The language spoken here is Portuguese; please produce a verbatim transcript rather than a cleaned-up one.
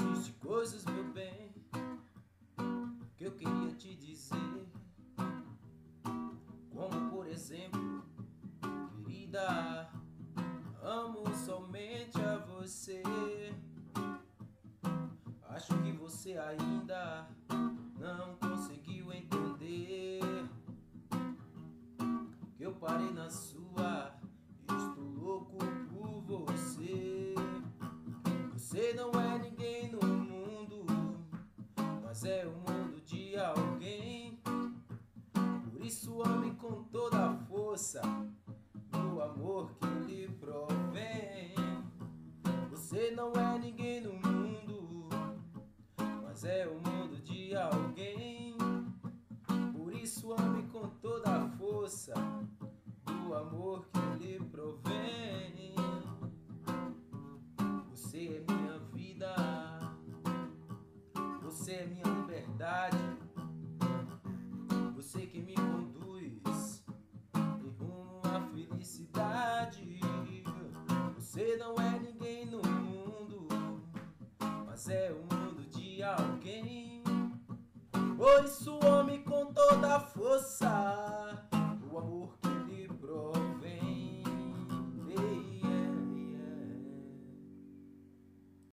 Existem coisas, meu bem, que eu queria te dizer, como por exemplo, querida, amo somente a você. Acho que você ainda não conseguiu entender que eu parei na sua e estou louco por você. Você não é ninguém no mundo, mas é o mundo de alguém. Por isso ame com toda a força do amor que lhe provém. Você não é ninguém no mundo, mas é o mundo de alguém. Por isso ame com toda a força do amor que lhe provém. Você é minha vida, você é minha liberdade, você que me conduz em rumo à felicidade. Você não é ninguém no mundo, mas é o mundo de alguém. Por isso ame com toda a força